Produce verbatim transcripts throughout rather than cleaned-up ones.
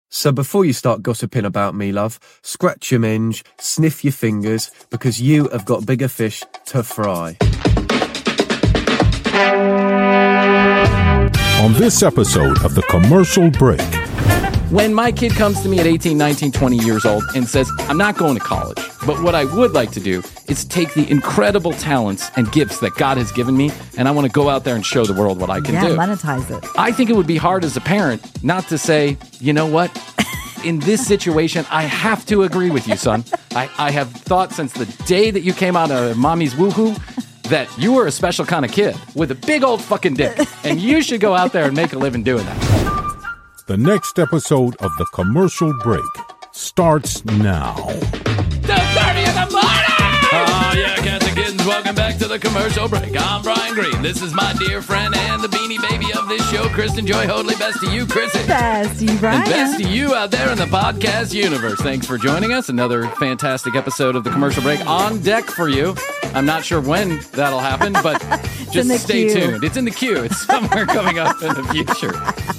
So before you start gossiping about me, love, scratch your minge, sniff your fingers, because you have got bigger fish to fry. On this episode of The Commercial Break. When my kid comes to me at eighteen, nineteen, twenty years old and says, I'm not going to college, but what I would like to do is take the incredible talents and gifts that God has given me, and I want to go out there and show the world what I can yeah, do. monetize it. I think it would be hard as a parent not to say, you know what? In this situation, I have to agree with you, son. I, I have thought since the day that you came out of mommy's woohoo that you were a special kind of kid with a big old fucking dick, and you should go out there and make a living doing that. The next episode of The Commercial Break starts now. two thirty in the morning! Oh, yeah, cats and kittens, welcome back to The Commercial Break. I'm Brian Green. This is my dear friend and the beanie baby of this show, Kristen Joy Hoadley. Best to you, Chrissy. Best to you, Brian. And best to you out there in the podcast universe. Thanks for joining us. Another fantastic episode of The Commercial Break on deck for you. I'm not sure when that'll happen, but just stay queue. tuned. It's in the queue. It's somewhere coming up in the future.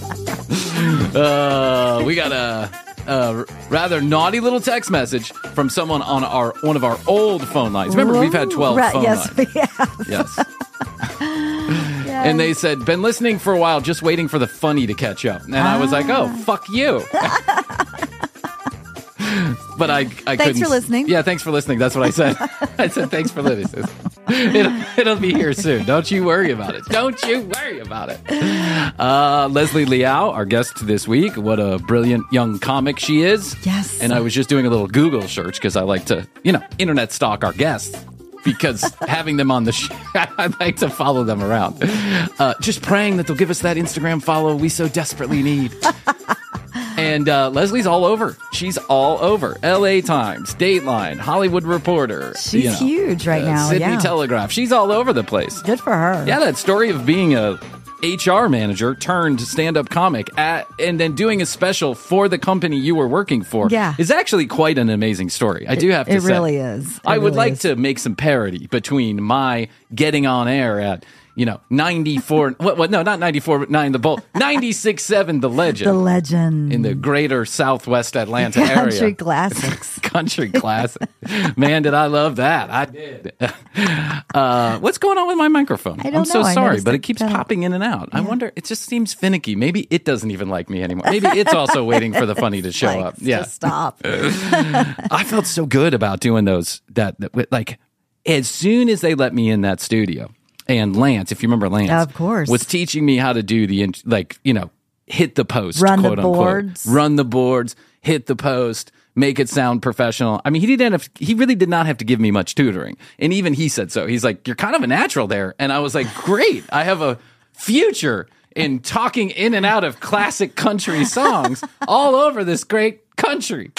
Uh, we got a, a rather naughty little text message from someone on our one of our old phone lines. Remember, we've had twelve right, phone yes, lines. we have. Yes. And they said, been listening for a while, just waiting for the funny to catch up. And I was like, oh, fuck you. But I, I couldn't. Thanks for listening. Yeah, thanks for listening. That's what I said. I said, thanks for listening. It'll, it'll be here soon. Don't you worry about it. Don't you worry about it. Uh, Leslie Liao, our guest this week. What a brilliant young comic she is. Yes. And I was just doing a little Google search because I like to, you know, internet stalk our guests. Because having them on the show, I'd like to follow them around. Uh, just praying that they'll give us that Instagram follow we so desperately need. And uh, Leslie's all over. She's all over. L A Times, Dateline, Hollywood Reporter. She's you know, huge right uh, now. Sydney yeah. Telegraph. She's all over the place. Good for her. Yeah, that story of being a H R manager turned stand-up comic at, and then doing a special for the company you were working for Yeah. is actually quite an amazing story. I do have to it say. really is. It I would really like is. to make some parody between my getting on air at, you know, ninety-four, what, what, no, not ninety-four, but nine, the Bolt, ninety-six seven, The Legend. The Legend. In the greater Southwest Atlanta area. Country classics. Country classic. Man, did I love that. I did. Uh, what's going on with my microphone? I don't I'm so know. I sorry, noticed but it it keeps kinda- popping in and out. I wonder, it just seems finicky. Maybe it doesn't even like me anymore. Maybe it's also waiting for the funny to show Like, up. Yeah. Just stop. I felt so good about doing those, that, that, like, as soon as they let me in that studio, and Lance, if you remember Lance, Of course. was teaching me how to do the, in- like, you know, hit the post, Run the quote unquote. boards. Run the boards, hit the post, make it sound professional. I mean, he didn't have, he really did not have to give me much tutoring. And even he said so. He's like, you're kind of a natural there. And I was like, great. I have a future in talking in and out of classic country songs all over this great country.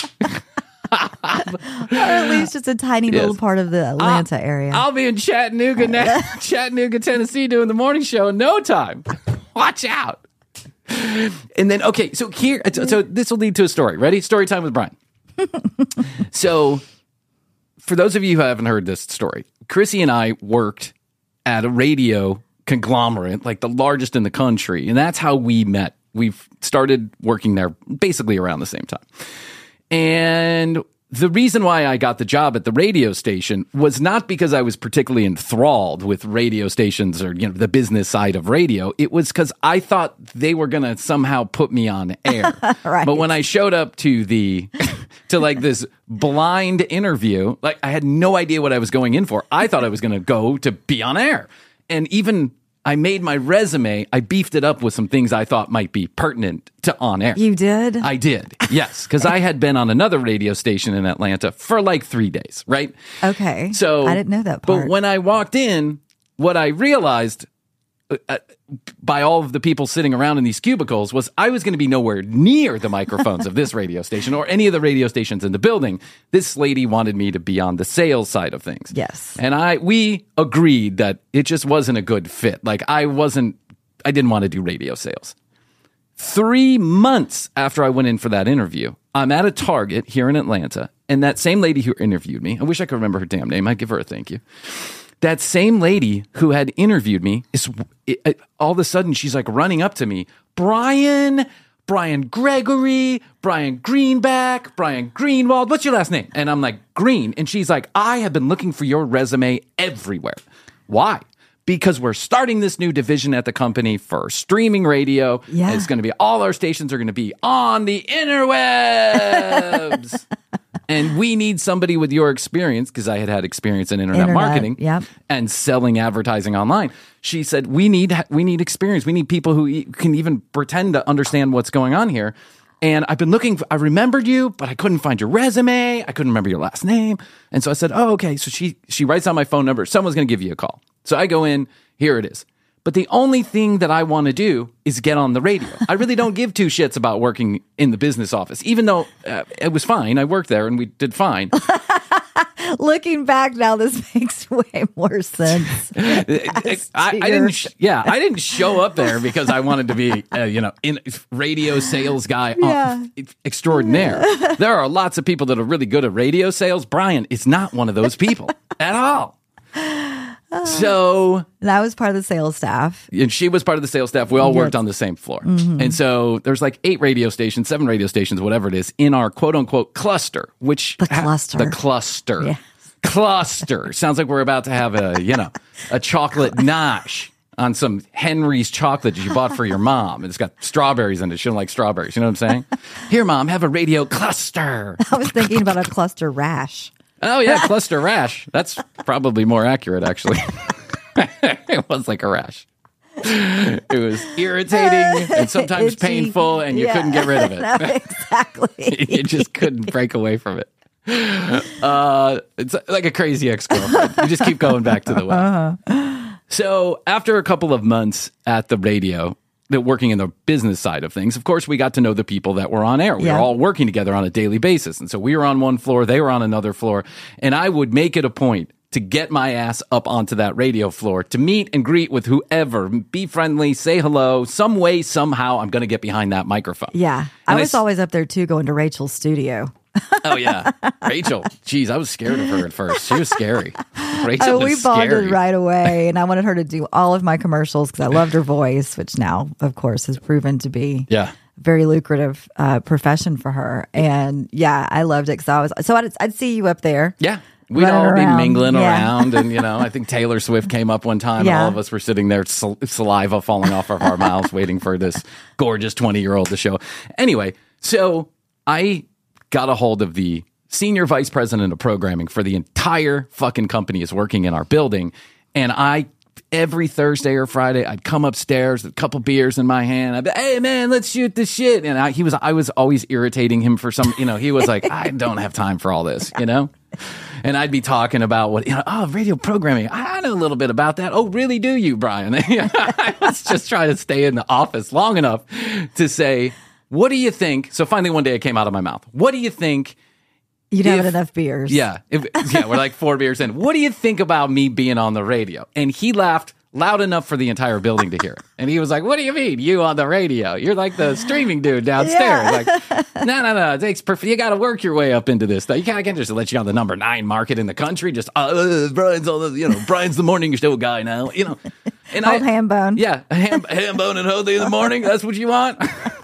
Or at least just a tiny Yes. little part of the Atlanta I'll, area. I'll be in Chattanooga, na- Chattanooga, Tennessee, doing the morning show in no time. Watch out. And then, okay, so here, so this will lead to a story. Ready? Story time with Brian. So, for those of you who haven't heard this story, Chrissy and I worked at a radio conglomerate, like the largest in the country, and that's how we met. We've started working there basically around the same time. And the reason why I got the job at the radio station was not because I was particularly enthralled with radio stations or, you know, the business side of radio. It was because I thought they were going to somehow put me on air. Right. But when I showed up to the, to like this blind interview, like I had no idea what I was going in for. I thought I was going to go to be on air. And even I made my resume, I beefed it up with some things I thought might be pertinent to on air. You did? I did, yes, because I had been on another radio station in Atlanta for like three days, right? Okay. So I didn't know that part. But when I walked in, what I realized uh, by all of the people sitting around in these cubicles was I was going to be nowhere near the microphones of this radio station or any of the radio stations in the building. This lady wanted me to be on the sales side of things. Yes. And I we agreed that it just wasn't a good fit. Like I wasn't, I didn't want to do radio sales. Three months after I went in for that interview, I'm at a Target here in Atlanta, and that same lady who interviewed me, I wish I could remember her damn name. I'd give her a thank you. That same lady who had interviewed me is it, it, all of a sudden she's like running up to me, Brian, Brian Gregory, Brian Greenback, Brian Greenwald. What's your last name? And I'm like, Green. And she's like, I have been looking for your resume everywhere. Why? Because we're starting this new division at the company for streaming radio. Yeah. And it's going to be, all our stations are going to be on the interwebs. And we need somebody with your experience, because I had had experience in internet, Internet, marketing yep. and selling advertising online. She said, we need we need experience. We need people who e- can even pretend to understand what's going on here. And I've been looking, for, I remembered you, but I couldn't find your resume. I couldn't remember your last name. And so I said, oh, okay. So she she writes down my phone number. Someone's going to give you a call. So I go in, here it is. But the only thing that I want to do is get on the radio. I really don't give two shits about working in the business office, even though uh, it was fine. I worked there and we did fine. Looking back now, this makes way more sense. I, I didn't. Sh- yeah, I didn't show up there because I wanted to be, uh, you know, in radio sales guy Yeah. uh, extraordinaire. There are lots of people that are really good at radio sales. Brian is not one of those people at all. So, And I was part of the sales staff. and she was part of the sales staff. We all worked Yes. on the same floor. And so there's like eight radio stations, seven radio stations, whatever it is, in our quote unquote cluster, which The cluster. the cluster. Yes. Cluster. Sounds like we're about to have a, you know, a chocolate nosh on some Henry's chocolate that you bought for your mom. And it's got strawberries in it. She don't like strawberries. You know what I'm saying? Here, Mom, have a radio cluster. I was thinking about a cluster rash. Oh, yeah, cluster rash. That's probably more accurate, actually. It was like a rash. It was irritating and sometimes Itchy. painful, and you Yeah. couldn't get rid of it. No, exactly. You just couldn't break away from it. Uh, it's like a crazy ex-girlfriend. You just keep going back to the well. Uh-huh. So after a couple of months at the radio, that working in the business side of things, of course, we got to know the people that were on air. We Yeah. were all working together on a daily basis. And so we were on one floor, they were on another floor. And I would make it a point to get my ass up onto that radio floor, to meet and greet with whoever, be friendly, say hello, some way, somehow, I'm going to get behind that microphone. Yeah. I And I was s- always up there too, going to Rachel's studio. Oh, yeah. Rachel. Geez, I was scared of her at first. She was scary. Rachel Oh, was we bonded scary. right away, and I wanted her to do all of my commercials because I loved her voice, which now, of course, has proven to be Yeah. a very lucrative uh, profession for her. And yeah, I loved it because I was so I'd, I'd see you up there. Yeah. We'd Running all around. be mingling Yeah. around. And, you know, I think Taylor Swift came up one time Yeah. and all of us were sitting there, sal- saliva falling off of our mouths, waiting for this gorgeous twenty year old to show. Anyway, so I got a hold of the senior vice president of programming for the entire fucking company is working in our building. And I, every Thursday or Friday, I'd come upstairs with a couple beers in my hand. I'd be, hey man, let's shoot this shit. And I, he was, I was always irritating him for some, you know, he was like, I don't have time for all this, you know? And I'd be talking about what, you know, oh, radio programming. I know a little bit about that. Oh, really do you, Brian? I was just trying to stay in the office long enough to say, what do you think? So finally one day it came out of my mouth. What do you think? You'd have If- enough beers. Yeah. If, yeah, we're like four beers in. What do you think about me being on the radio? And he laughed loud enough for the entire building to hear it. And he was like, what do you mean, you on the radio? You're like the streaming dude downstairs. Like, no, no, no. It takes perfect. You got to work your way up into this stuff. You can't, I can't just let you on the number nine market in the country. Just, uh, Brian's on the, you know, Brian's the morning show guy now, you know. And Old ham bone. Yeah. Ham, ham bone and Hoadley in the morning. That's what you want.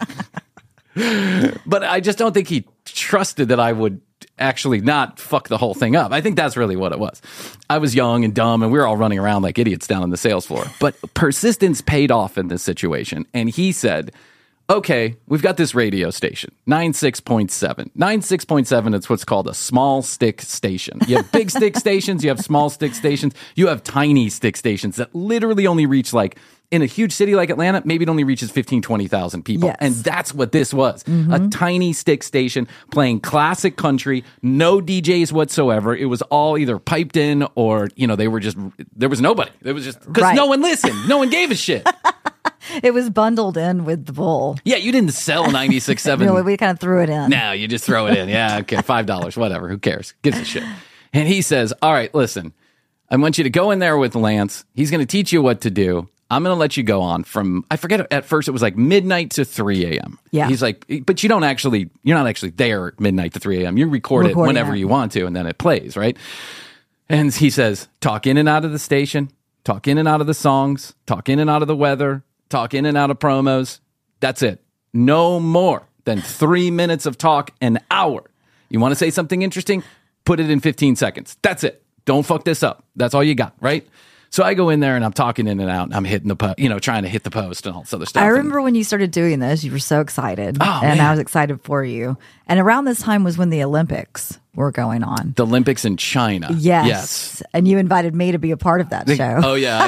But I just don't think he trusted that I would actually not fuck the whole thing up. I think that's really what it was. I was young and dumb and we were all running around like idiots down on the sales floor. But persistence paid off in this situation. And he said, okay, we've got this radio station, ninety-six point seven. ninety-six point seven, it's what's called a small stick station. You have big stick stations, you have small stick stations, you have tiny stick stations that literally only reach like, in a huge city like Atlanta, maybe it only reaches fifteen, twenty thousand people. Yes. And that's what this was. A tiny stick station playing classic country, no D Js whatsoever. It was all either piped in or, you know, they were just, there was nobody. There was just, because Right. no one listened. No one gave a shit. It was bundled in with the bull. Yeah, you didn't sell ninety-six point seven. You know, we kind of threw it in. No, you just throw it in. Yeah, okay, five dollars, whatever. Who cares? Gives a shit. And he says, all right, listen, I want you to go in there with Lance. He's going to teach you what to do. I'm going to let you go on from, I forget, at first it was like midnight to three a.m. Yeah. He's like, but you don't actually, you're not actually there at midnight to three a.m. You record it Recording whenever it. you want to, and then it plays, right? And he says, talk in and out of the station, talk in and out of the songs, talk in and out of the weather, talk in and out of promos. That's it. No more than three minutes of talk an hour. You want to say something interesting? Put it in fifteen seconds. That's it. Don't fuck this up. That's all you got, right? So I go in there and I'm talking in and out and I'm hitting the, po- you know, trying to hit the post and all this other stuff. I remember when you started doing this, you were so excited. Oh, and man. I was excited for you. And around this time was when the Olympics were going on. The Olympics in China. Yes. Yes. And you invited me to be a part of that show. Oh, yeah.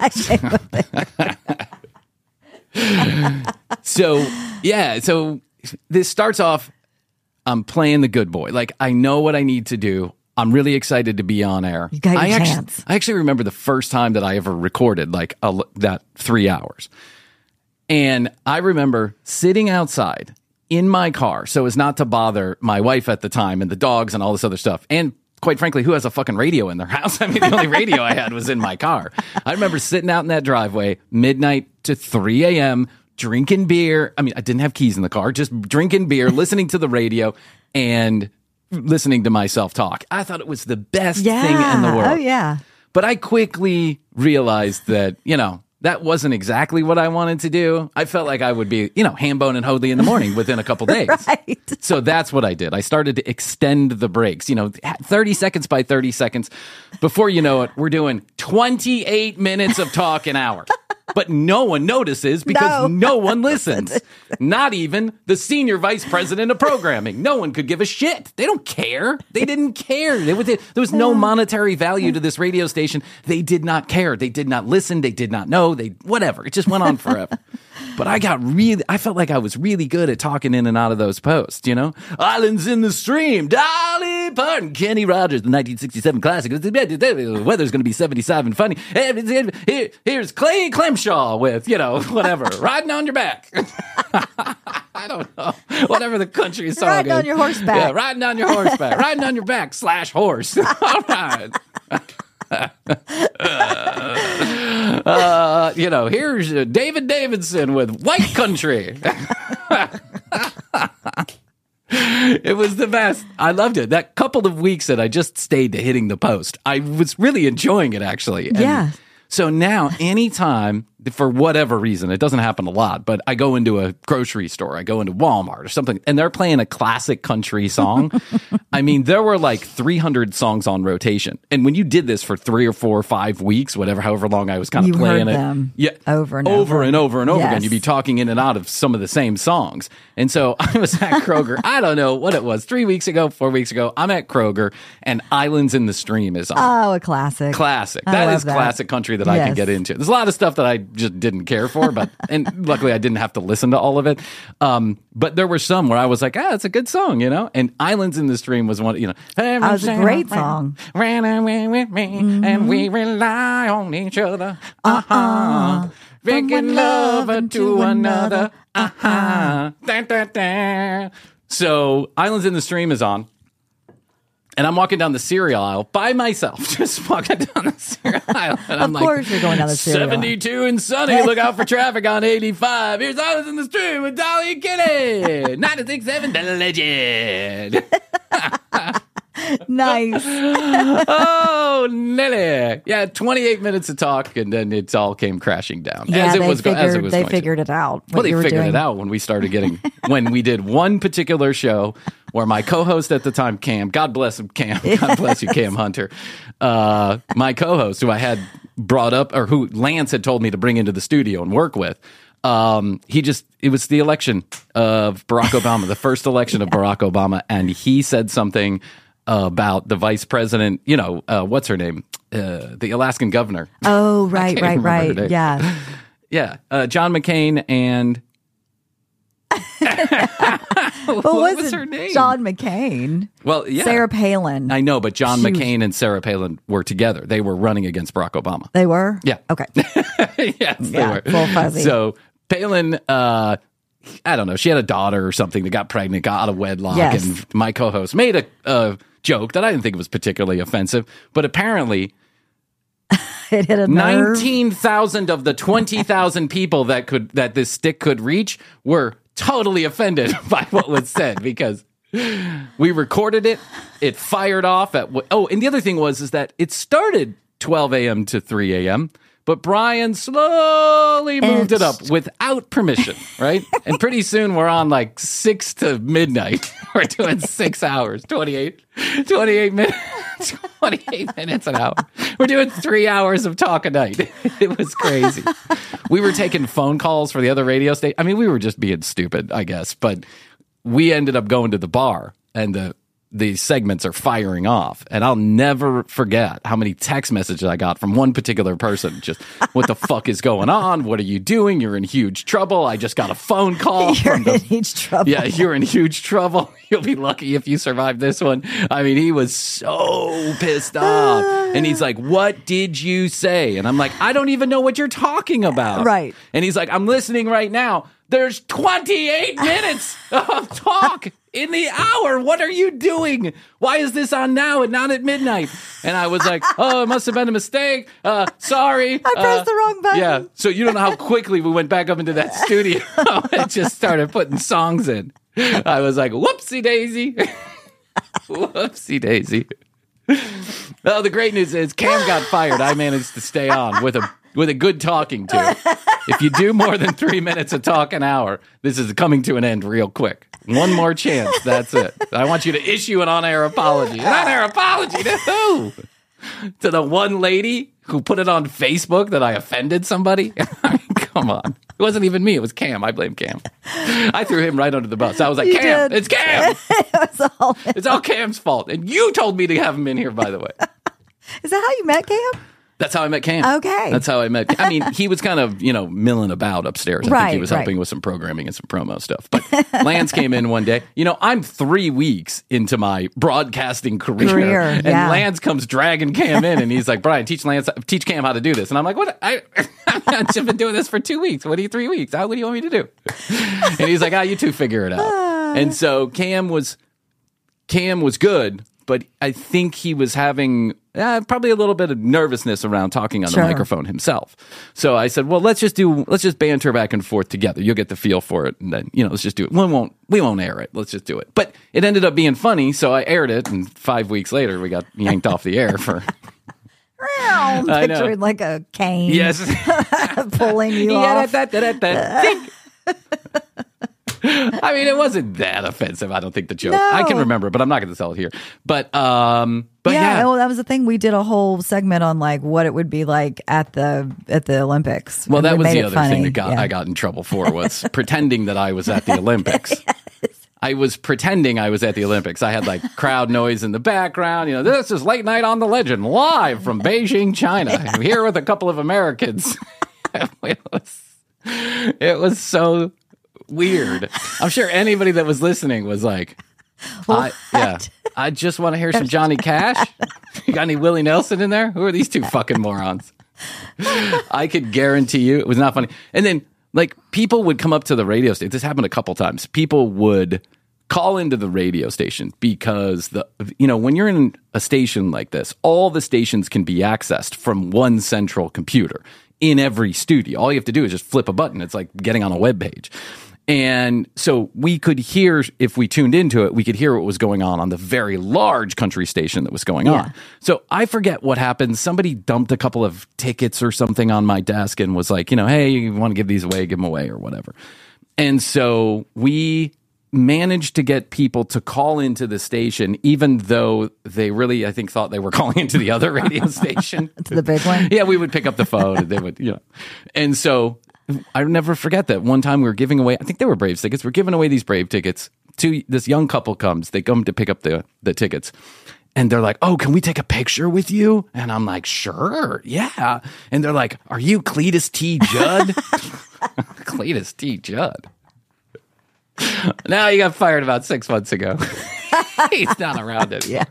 I did. So, yeah. So this starts off, I'm playing the good boy. Like, I know what I need to do. I'm really excited to be on air. You got your I actually, chance. I actually remember the first time that I ever recorded like a, that three hours. And I remember sitting outside in my car so as not to bother my wife at the time and the dogs and all this other stuff. And quite frankly, who has a fucking radio in their house? I mean, the only radio I had was in my car. I remember sitting out in that driveway midnight to three a.m., drinking beer. I mean, I didn't have keys in the car, just drinking beer, listening to the radio, and listening to myself talk. I thought it was the best Yeah. thing in the world. Oh, yeah. But I quickly realized that, you know, that wasn't exactly what I wanted to do. I felt like I would be, you know, Hambone and Hoadley in the morning within a couple days. Right. So that's what I did. I started to extend the breaks, you know, thirty seconds by thirty seconds. Before you know it, we're doing twenty-eight minutes of talk an hour. But no one notices because No. no one listens. Not even the senior vice president of programming. No one could give a shit. They don't care. They didn't care. They, there was no monetary value to this radio station. They did not care. They did not listen. They did not know. They whatever. It just went on forever. But I got really, I felt like I was really good at talking in and out of those posts, you know? Islands in the Stream, Dolly Parton, Kenny Rogers, the nineteen sixty-seven classic. The weather's going to be seventy-seven, funny. Here, here's Clay Clemshaw with, you know, whatever, riding on your back. I don't know. Whatever the country song Riding is. on your horseback. Yeah, riding on your horseback. Riding on your back slash horse. All right. Uh, you know, here's uh, David Davidson with White Country. It was the best. I loved it. That couple of weeks that I just stayed to hitting the post, I was really enjoying it, actually. And Yeah. so now, anytime, for whatever reason, it doesn't happen a lot, but I go into a grocery store, I go into Walmart or something, and they're playing a classic country song. I mean, there were like three hundred songs on rotation. And when you did this for three or four or five weeks, whatever, however long I was kind of You playing heard it. them yeah, over and over. over. and over and over again. Yes. You'd be talking in and out of some of the same songs. And so I was at Kroger. I don't know what it was, three weeks ago, four weeks ago. I'm at Kroger, and Islands in the Stream is on. Oh, a classic. Classic. I That love is that. classic country that I can Yes. get into. There's a lot of stuff that I just didn't care for, but and luckily I didn't have to listen to all of it. Um, but there were some where I was like, ah, it's a good song, you know. And Islands in the Stream was one, you know. That was a great song. Ran away with me, and we rely on each other. Uh huh. Bringing love to another. Uh huh. Da, da, da. So Islands in the Stream is on. And I'm walking down the cereal aisle by myself, just walking down the cereal aisle. And I'm Of course you're going down the cereal aisle. seventy-two and sunny, look out for traffic on eighty-five. Here's Islands in the Stream with Dolly and Kenny. ninety-six point seven, the legend. Nice. Oh, Nelly. Yeah, twenty-eight minutes of talk, and then it all came crashing down. Yeah, as it they was, go- figured, as it was they going to. figured it out. Well, what they you were figured doing. it out when we started getting, when we did one particular show where my co-host at the time, Cam, God bless him, Cam, God bless you, Cam Hunter, uh, my co-host who I had brought up, or who Lance had told me to bring into the studio and work with, um, he just, it was the election of Barack Obama, the first election of Barack Obama, and he said something about the vice president, you know, uh, what's her name? Uh, the Alaskan governor. Oh, right, can't right, remember her right. name. Yeah. Yeah, uh, John McCain and What was was, it? her name? John McCain. well, yeah, Sarah Palin. I know, but John She was- McCain and Sarah Palin were together. They were running against Barack Obama. They were? Yeah. Okay. Yes, they Yeah, were. full fuzzy. So Palin, uh, I don't know, she had a daughter or something that got pregnant, got out of wedlock, Yes. and my co-host made a, a joke that I didn't think was particularly offensive, but apparently It hit a nerve. nineteen thousand of the twenty thousand people that could that this stick could reach were totally offended by what was said, because we recorded it, it fired off at what, oh, and the other thing was is that it started twelve a.m. to three a.m., But Brian slowly moved it up Inched. without permission, right? And pretty soon we're on like six to midnight. We're doing six hours, twenty-eight, twenty-eight minutes, twenty-eight minutes an hour. We're doing three hours of talk a night. It was crazy. We were taking phone calls for the other radio station. I mean, we were just being stupid, I guess. But we ended up going to the bar, and the the segments are firing off. And I'll never forget how many text messages I got from one particular person. Just, what the fuck is going on? What are you doing? You're in huge trouble. I just got a phone call. You're from the, in huge trouble. Yeah, you're in huge trouble. You'll be lucky if you survive this one. I mean, he was so pissed off. And he's like, what did you say? And I'm like, I don't even know what you're talking about. Right. And he's like, I'm listening right now. There's twenty-eight minutes of talk in the hour. What are you doing? Why is this on now and not at midnight? And I was like, oh, it must have been a mistake. Uh, sorry. I pressed Uh, the wrong button. Yeah. So you don't know how quickly we went back up into that studio and just started putting songs in. I was like, whoopsie daisy. Whoopsie daisy. Well, the great news is Cam got fired. I managed to stay on with a with a good talking to. If you do more than three minutes of talk an hour, this is coming to an end real quick. One more chance. That's it. I want you to issue an on-air apology. An on-air apology to who? To the one lady who put it on Facebook that I offended somebody? I mean, come on. It wasn't even me. It was Cam. I blame Cam. I threw him right under the bus. I was like, You Cam, did. it's Cam. It was all, It's all Cam's fault. And you told me to have him in here, by the way. is that how you met Cam? That's how I met Cam. Okay. That's how I met. I mean, he was kind of, you know, milling about upstairs. I think he Right, was right. helping with some programming and some promo stuff. But Lance came in one day. You know, I'm three weeks into my broadcasting career. Career, and yeah. Lance comes dragging Cam in and he's like, Brian, teach Lance, teach Cam how to do this. And I'm like, what? I, I've just been doing this for two weeks. What are you, three weeks? How, what do you want me to do? And he's like, ah, you two figure it out. And so Cam was, Cam was good. But I think he was having uh, probably a little bit of nervousness around talking on Sure. the microphone himself. So I said, "Well, let's just do let's just banter back and forth together. You'll get the feel for it, and then you know, let's just do it. We won't we won't air it. Let's just do it." But it ended up being funny, so I aired it, and five weeks later, we got yanked off the air for I'm I know. picturing like a cane yes. pulling you Yeah, off. that, that, that, that. Ding. I mean, it wasn't that offensive. I don't think the joke. No. I can remember, but I'm not going to tell it here. But um, but yeah, yeah. well, that was the thing. We did a whole segment on like what it would be like at the at the Olympics. Well, And that we was made the it other funny. thing that got Yeah. I got in trouble for was pretending that I was at the Olympics. I was pretending I was at the Olympics. I had like crowd noise in the background. You know, this is Late Night on the Legend, live from Beijing, China. I'm here with a couple of Americans. it was, it was so weird. I'm sure anybody that was listening was like, I, yeah, I just want to hear some Johnny Cash. You got any Willie Nelson in there? Who are these two fucking morons? I could guarantee you it was not funny. And then, like, people would come up to the radio station. This happened a couple times. People would call into the radio station because, the you know, when you're in a station like this, all the stations can be accessed from one central computer in every studio. All you have to do is just flip a button. It's like getting on a web page. And so we could hear, if we tuned into it, we could hear what was going on on the very large country station that was going Yeah. on. So I forget what happened. Somebody dumped a couple of tickets or something on my desk and was like, you know, hey, you want to give these away, give them away or whatever. And so we managed to get people to call into the station, even though they really, I think, thought they were calling into the other radio station. to the big one. Yeah, we would pick up the phone and they would, you know. And so I never forget that one time we were giving away, I think they were Braves tickets. We're giving away these Brave tickets to this young couple comes. They come to pick up the, the tickets. And they're like, oh, can we take a picture with you? And I'm like, sure, yeah. And they're like, are you Cletus T. Judd? Cletus T. Judd. Now he got fired about six months ago. He's not around anymore.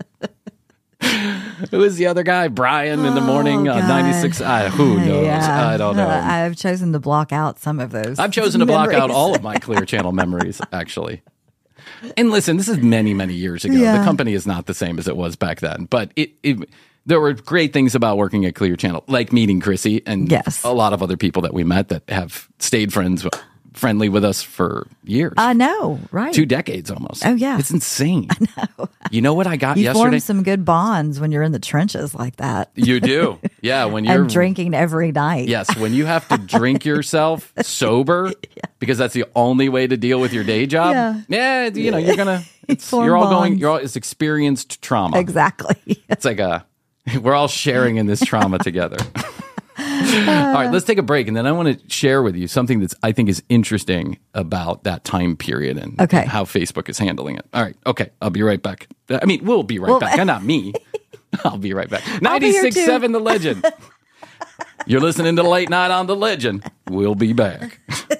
Yeah. Who is the other guy? Brian in the morning on God. ninety-six. I, who knows? Yeah. I don't know. Uh, I've chosen to block out some of those. I've chosen to block out memories. all of my Clear Channel memories, actually. And listen, this is many, many years ago. Yeah. The company is not the same as it was back then, but it, it there were great things about working at Clear Channel, like meeting Chrissy and Yes. a lot of other people that we met that have stayed friends friendly with us for years. I know, right? Two decades almost. Oh, yeah. It's insane. I know. You know what I got you yesterday? form some good bonds when you're in the trenches like that. You do. Yeah. When you're and drinking every night. Yes. When you have to drink yourself sober yeah. because that's the only way to deal with your day job. Yeah. Yeah. You know, you're going to, you're all going, you're all, it's experienced trauma. Exactly. It's like a, we're all sharing in this trauma together. All right, let's take a break, and then I want to share with you something that's I think is interesting about that time period and, okay. and how Facebook is handling it. All right, okay, I'll be right back. I mean, we'll be right well, back. Not me. I'll be right back. ninety-six point seven The Legend. You're listening to Late Night on The Legend. We'll be back.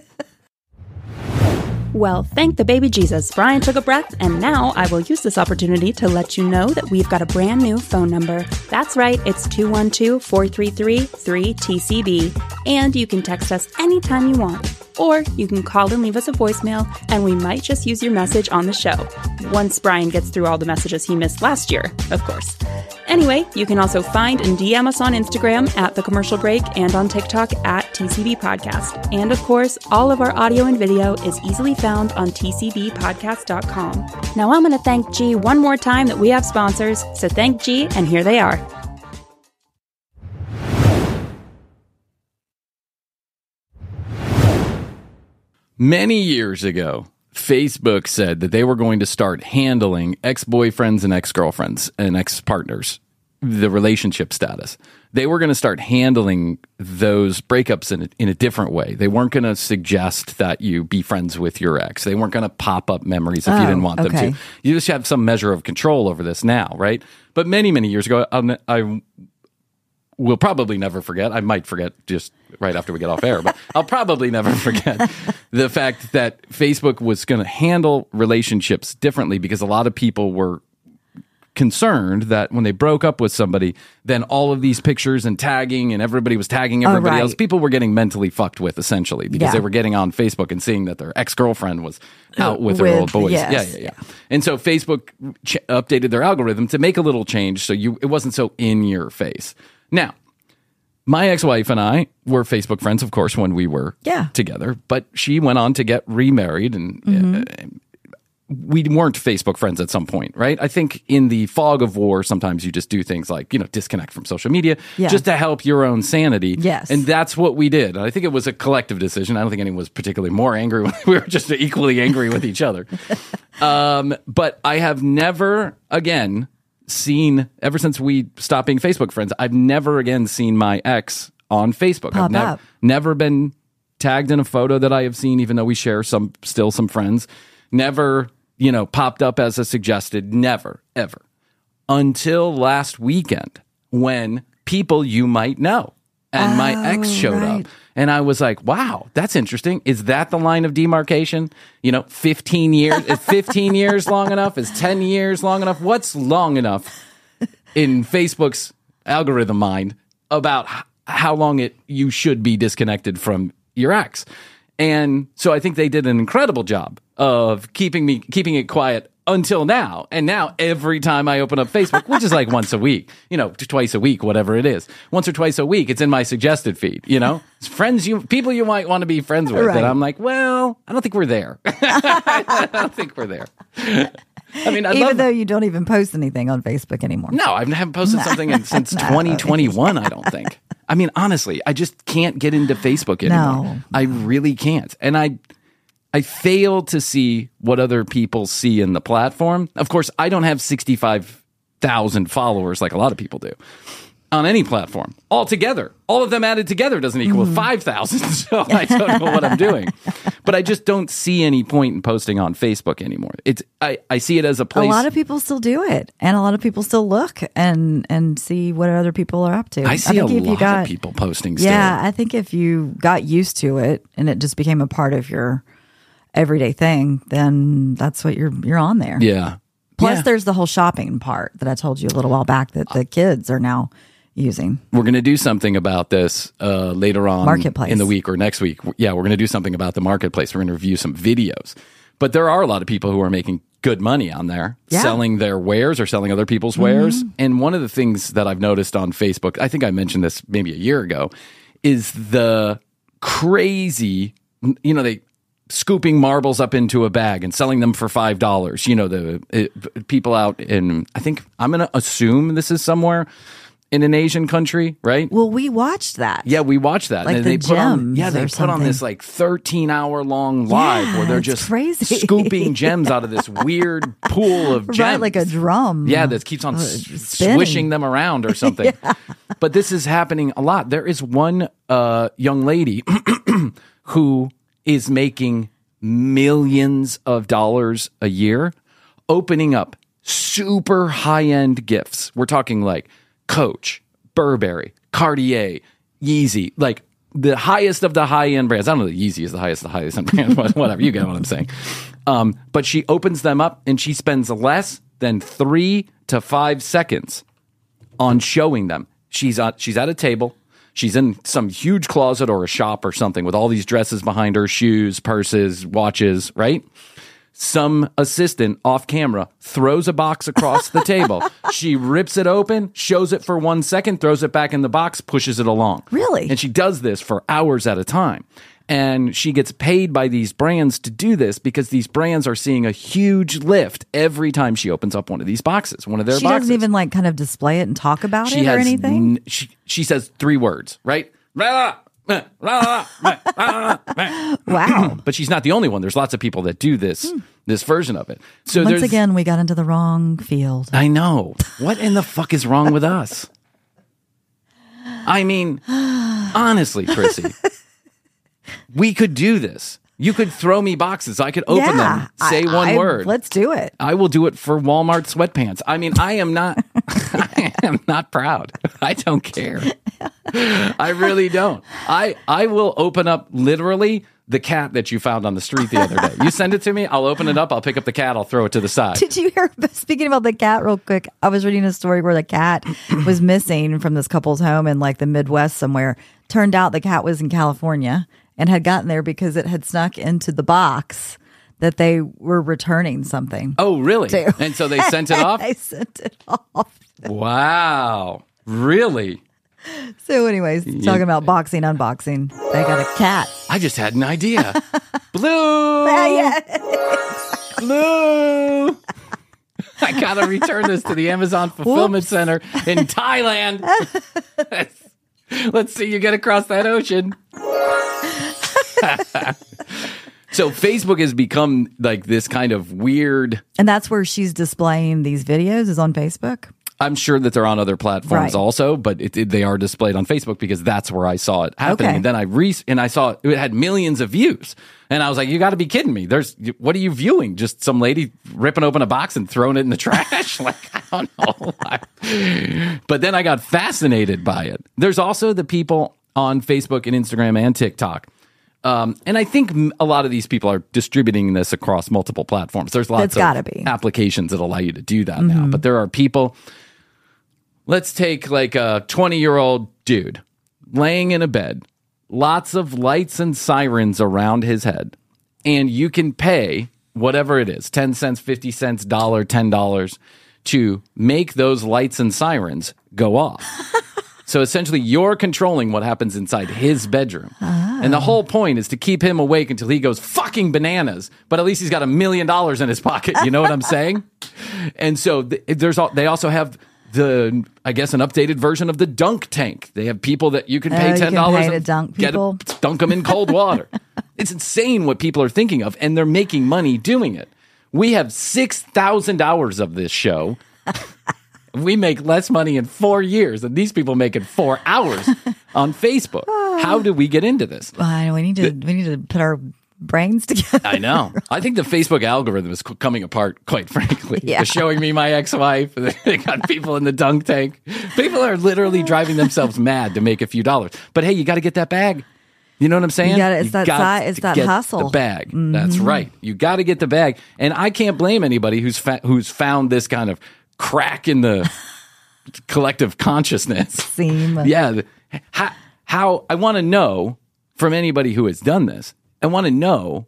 Well, thank the baby Jesus. Brian took a breath, and now I will use this opportunity to let you know that we've got a brand new phone number. That's right, it's two one two, four three three, three T C B, and you can text us anytime you want. Or you can call and leave us a voicemail, and we might just use your message on the show. Once Brian gets through all the messages he missed last year, of course. Anyway, you can also find and D M us on Instagram at The Commercial Break and on TikTok at T C B Podcast. And of course, all of our audio and video is easily found on T C B podcast dot com. Now I'm going to thank G one more time that we have sponsors, so thank G, and here they are. Many years ago, Facebook said that they were going to start handling ex-boyfriends and ex-girlfriends and ex-partners, the relationship status. They were going to start handling those breakups in a, in a different way. They weren't going to suggest that you be friends with your ex. They weren't going to pop up memories if oh, you didn't want okay. them to. You just have some measure of control over this now, right? But many, many years ago, I, I will probably never forget. I might forget just right after we get off air, but I'll probably never forget the fact that Facebook was going to handle relationships differently because a lot of people were concerned that when they broke up with somebody, then all of these pictures and tagging and everybody was tagging everybody oh, right. else. People were getting mentally fucked with essentially because yeah. they were getting on Facebook and seeing that their ex-girlfriend was out with, with their old boys. Yes. Yeah, yeah, yeah. And so Facebook ch- updated their algorithm to make a little change so you it wasn't so in your face. Now, my ex-wife and I were Facebook friends, of course, when we were yeah. together, but she went on to get remarried and mm-hmm. uh, we weren't Facebook friends at some point, right? I think in the fog of war, sometimes you just do things like, you know, disconnect from social media yeah. just to help your own sanity. Yes. And that's what we did. And I think it was a collective decision. I don't think anyone was particularly more angry. We were just equally angry with each other. Um, but I have never, again, seen, ever since we stopped being Facebook friends, I've never again seen my ex on Facebook. Pop I've nev- up. never been tagged in a photo that I have seen, even though we share some, still some friends. Never, you know, popped up as a suggested. Never, ever. Until last weekend when people you might know and oh, my ex showed right. up. And I was like, wow, that's interesting. Is that the line of demarcation? You know, fifteen years, is fifteen years long enough? Is ten years long enough? What's long enough in Facebook's algorithm mind about h- how long it you should be disconnected from your ex? And so I think they did an incredible job of keeping me, keeping it quiet until now. And now every time I open up Facebook, which is like once a week, you know, twice a week, whatever it is, once or twice a week, it's in my suggested feed, you know, it's friends, you, people you might want to be friends with. Right. And I'm like, well, I don't think we're there. I don't think we're there. I mean, I even love, though you don't even post anything on Facebook anymore. no, I haven't posted something in, since no. twenty twenty-one, I don't think. I mean, honestly, I just can't get into Facebook anymore. No. I really can't. And I I fail to see what other people see in the platform. Of course, I don't have sixty-five thousand followers like a lot of people do on any platform. Altogether, all of them added together doesn't equal mm. five thousand, so I don't know what I'm doing. But I just don't see any point in posting on Facebook anymore. It's I, I see it as a place. A lot of people still do it, and a lot of people still look and and see what other people are up to. I see I think a if lot you got, of people posting still. Yeah, I think if you got used to it and it just became a part of your everyday thing, then that's what you're you're on there. Yeah. Plus, yeah. there's the whole shopping part that I told you a little while back that the kids are now using. We're going to do something about this uh, later on Marketplace. in the week or next week. Yeah, we're going to do something about the marketplace. We're going to review some videos. But there are a lot of people who are making good money on there, yeah. selling their wares or selling other people's wares. Mm-hmm. And one of the things that I've noticed on Facebook, I think I mentioned this maybe a year ago, is the crazy, you know, they scooping marbles up into a bag and selling them for five dollars. You know, the it, people out in, I think, I'm going to assume this is somewhere in an Asian country, right? Well, we watched that. Yeah, we watched that. Like and the they put on, gems yeah, they or put on something. this like thirteen hour long live Yeah, where they're it's just crazy. scooping gems out of this weird pool of gems. Right, like a drum. Yeah, that keeps on Uh, s- spinning. swishing them around or something. But this is happening a lot. There is one uh, young lady who is making millions of dollars a year opening up super high-end gifts. We're talking like Coach, Burberry, Cartier, Yeezy, like the highest of the high-end brands. I don't know that Yeezy is the highest of the highest-end brands, but whatever. You get what I'm saying. Um, but she opens them up and she spends less than three to five seconds on showing them. She's at, she's at a table. She's in some huge closet or a shop or something with all these dresses behind her, shoes, purses, watches, right? Some assistant off camera throws a box across the table. She rips it open, shows it for one second, throws it back in the box, pushes it along. Really? And she does this for hours at a time. And she gets paid by these brands to do this because these brands are seeing a huge lift every time she opens up one of these boxes, one of their She boxes. doesn't even like kind of display it and talk about She it or has anything. n- she, she says three words, right? Wow. But she's not the only one. There's lots of people that do this this version of it. So Once there's, again, we got into the wrong field. I know. What in the fuck is wrong with us? I mean, honestly, Chrissy, we could do this. You could throw me boxes. I could open yeah, them, say I- one I- word. Let's do it. I will do it for Walmart sweatpants. I mean, I am not I am not proud. I don't care. I really don't. I I will open up literally the cat that you found on the street the other day. You send it to me, I'll open it up, I'll pick up the cat, I'll throw it to the side. Did you hear? Speaking about the cat, real quick, I was reading a story where the cat was missing from this couple's home in like the Midwest somewhere. Turned out the cat was in California and had gotten there because it had snuck into the box that they were returning something. Oh, really? to. And so they sent it off? They sent it off. Wow. Really? So, anyways, talking about boxing, unboxing, they got a cat. I just had an idea. Blue! Yeah. Blue! I gotta return this to the Amazon Fulfillment Whoops. Center in Thailand. Let's, let's see you get across that ocean. So Facebook has become like this kind of weird. And that's where she's displaying these videos, is on Facebook. I'm sure that they're on other platforms Right. also, but it, it- they are displayed on Facebook because that's where I saw it happening. Okay. And then I re- and I saw it had millions of views, and I was like, "You got to be kidding me! There's what are you viewing? Just some lady ripping open a box and throwing it in the trash? Like I don't know." But then I got fascinated by it. There's also the people on Facebook and Instagram and TikTok. Um, and I think m- a lot of these people are distributing this across multiple platforms. There's lots It's of gotta be. applications that allow you to do that now. But there are people. Let's take like a twenty year old dude laying in a bed, lots of lights and sirens around his head, and you can pay whatever it is, ten cents, fifty cents, dollar, ten dollars to make those lights and sirens go off. So essentially, you're controlling what happens inside his bedroom. And the whole point is to keep him awake until he goes fucking bananas. But at least he's got a million dollars in his pocket. You know what I'm saying? And so th- there's al- they also have the, I guess, an updated version of the dunk tank. They have people that you can Oh, pay you ten can dollars pay to and dunk get people? dunk them in cold water. It's insane what people are thinking of, and they're making money doing it. We have six thousand hours of this show. We make less money in four years, and these people make it four hours on Facebook. How do we get into this? Well, we need to we need to put our brains together. I know. I think the Facebook algorithm is c- coming apart, quite frankly. Yeah. They're showing me my ex-wife. And they got people in the dunk tank. People are literally driving themselves mad to make a few dollars. But hey, you got to get that bag. You know what I'm saying? You gotta- it's that got si- it's to that get hustle. The bag. That's right. You got to get the bag. And I can't blame anybody who's fa- who's found this kind of crack in the collective consciousness. Seam. Yeah. the- How, how I want to know from anybody who has done this, I want to know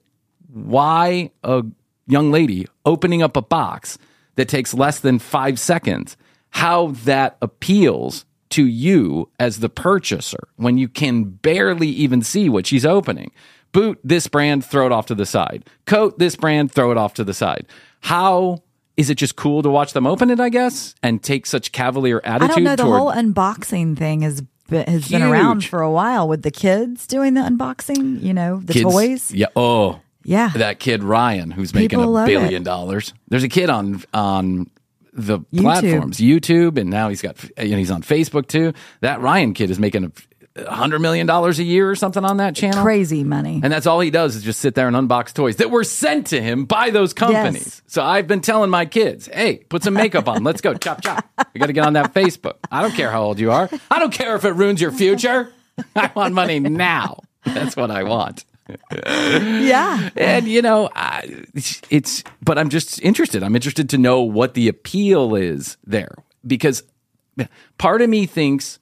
why a young lady opening up a box that takes less than five seconds, how that appeals to you as the purchaser when you can barely even see what she's opening. Boot, this brand, throw it off to the side. Coat, this brand, throw it off to the side. How is it just cool to watch them open it, I guess, and take such cavalier attitude? I don't know. The toward- whole unboxing thing has been, has been around Huge. for a while with the kids doing the unboxing, you know, the Kids- toys. Yeah. Oh, Yeah. that kid Ryan, who's making People a love billion it. dollars. There's a kid on on the YouTube. platforms, YouTube, and now he's got you know, he's on Facebook too. That Ryan kid is making a hundred million dollars a year or something on that channel. Crazy money. And that's all he does is just sit there and unbox toys that were sent to him by those companies. Yes. So I've been telling my kids, hey, put some makeup on. Let's go. Chop, chop. We got to get on that Facebook. I don't care how old you are. I don't care if it ruins your future. I want money now. That's what I want. Yeah. And, you know, I, it's, but I'm just interested. I'm interested to know what the appeal is there. Because part of me thinks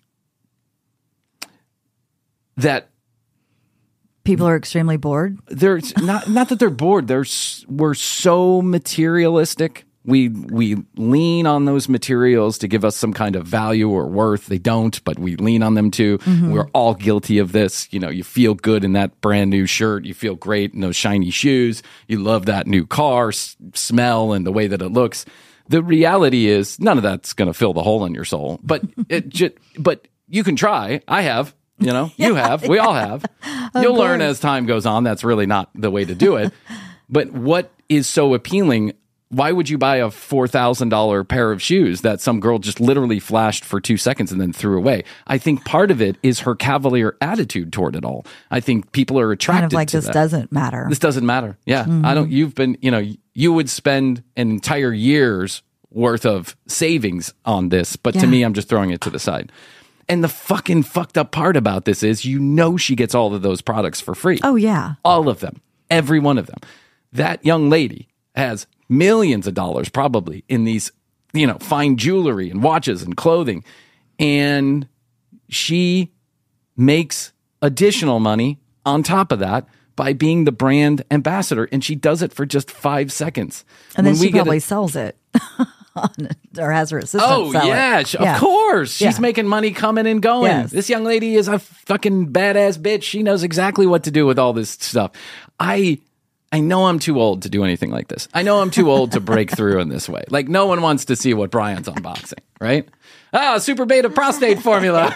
that People are extremely bored. there's not not that they're bored. There's we're so materialistic. We we lean on those materials to give us some kind of value or worth. They don't, but we lean on them too. We're all guilty of this. You know, you feel good in that brand new shirt. You feel great in those shiny shoes. You love that new car s- smell and the way that it looks. The reality is none of that's going to fill the hole in your soul. But it just, but you can try. I have. You know, you have. We all have. You'll learn as time goes on. That's really not the way to do it. But what is so appealing? Why would you buy a four thousand dollars pair of shoes that some girl just literally flashed for two seconds and then threw away? I think part of it is her cavalier attitude toward it all. I think people are attracted Kind of like to this that. doesn't matter. This doesn't matter. Yeah. I don't, you've been, you know, you would spend an entire year's worth of savings on this, but to Yeah. me, I'm just throwing it to the side. And the fucking fucked up part about this is, you know, she gets all of those products for free. Oh, yeah. All of them. Every one of them. That young lady has millions of dollars probably in these, you know, fine jewelry and watches and clothing. And she makes additional money on top of that by being the brand ambassador. And she does it for just five seconds. And then When she we get probably a- sells it. on- or has her assistant Oh, sell yeah, it. sh- of course. She's Yeah. making money coming and going. Yes. This young lady is a fucking badass bitch. She knows exactly what to do with all this stuff. I I know I'm too old to do anything like this. I know I'm too old to break through in this way. Like, no one wants to see what Brian's unboxing, right? Ah, super beta prostate formula.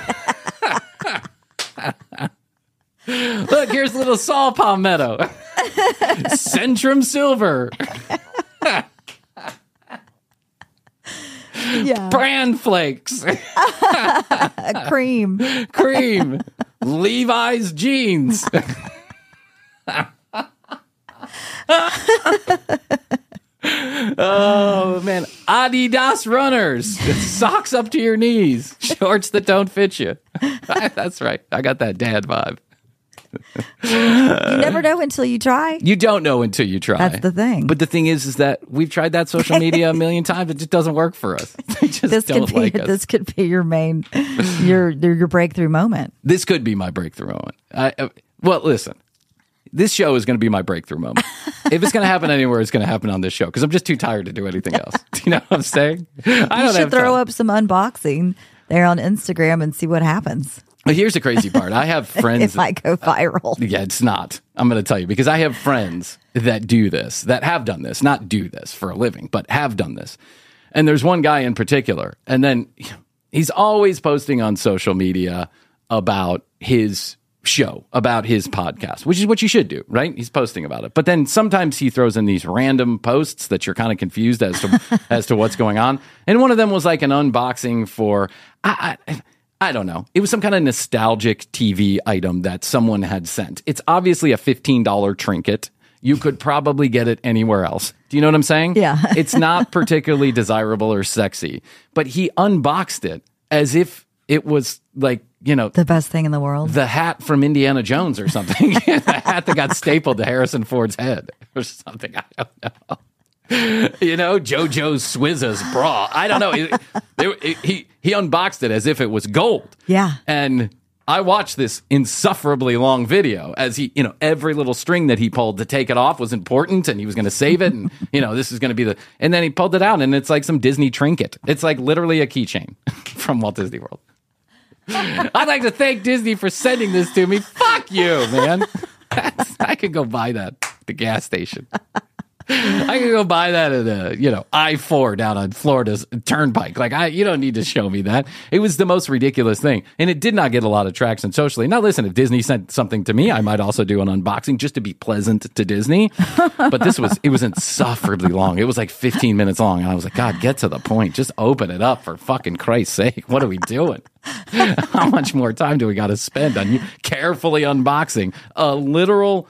Look, here's little Saul Palmetto. Centrum Silver. Yeah. Bran Flakes. A cream. Cream. Levi's jeans. Oh man, Adidas runners, socks up to your knees, shorts that don't fit you. That's right. I got that dad vibe. You never know until you try. You don't know until you try. That's the thing. But the thing is, is that we've tried that social media a million times. It just doesn't work for us. They just This don't could be like us. this could be your main your your, your breakthrough moment. This could be my breakthrough moment. I, uh, well, listen, this show is going to be my breakthrough moment. If it's going to happen anywhere, it's going to happen on this show because I'm just too tired to do anything else. Do you know what I'm saying? I You don't should have throw time. up some unboxing there on Instagram and see what happens. But here's the crazy part. I have friends. It might go viral. Yeah, it's not. I'm going to tell you because I have friends that do this, that have done this, not do this for a living, but have done this. And there's one guy in particular, and then he's always posting on social media about his show, about his podcast, which is what you should do, right? He's posting about it. But then sometimes he throws in these random posts that you're kind of confused as to as to what's going on. And one of them was like an unboxing for I, I I don't know. It was some kind of nostalgic T V item that someone had sent. It's obviously a fifteen dollars trinket. You could probably get it anywhere else. Do you know what I'm saying? Yeah. It's not particularly desirable or sexy, but he unboxed it as if it was like, you know, The best thing in the world. the hat from Indiana Jones or something. The hat that got stapled to Harrison Ford's head or something. I don't know. You know, JoJo's Swizza's bra. I don't know. It, it, he he unboxed it as if it was gold. Yeah. And I watched this insufferably long video as he, you know, every little string that he pulled to take it off was important and he was going to save it. And, you know, this is going to be the, and then he pulled it out and it's like some Disney trinket. It's like literally a keychain from Walt Disney World. I'd like to thank Disney for sending this to me. Fuck you, man. I could go buy that at the gas station. I could go buy that at a, you know, I four down on Florida's Turnpike. Like, I, you don't need to show me that. It was the most ridiculous thing. And it did not get a lot of traction socially. Now, listen, if Disney sent something to me, I might also do an unboxing just to be pleasant to Disney. But this was, it was insufferably long. It was like fifteen minutes long. And I was like, God, get to the point. Just open it up for fucking Christ's sake. What are we doing? How much more time do we got to spend on you carefully unboxing a literal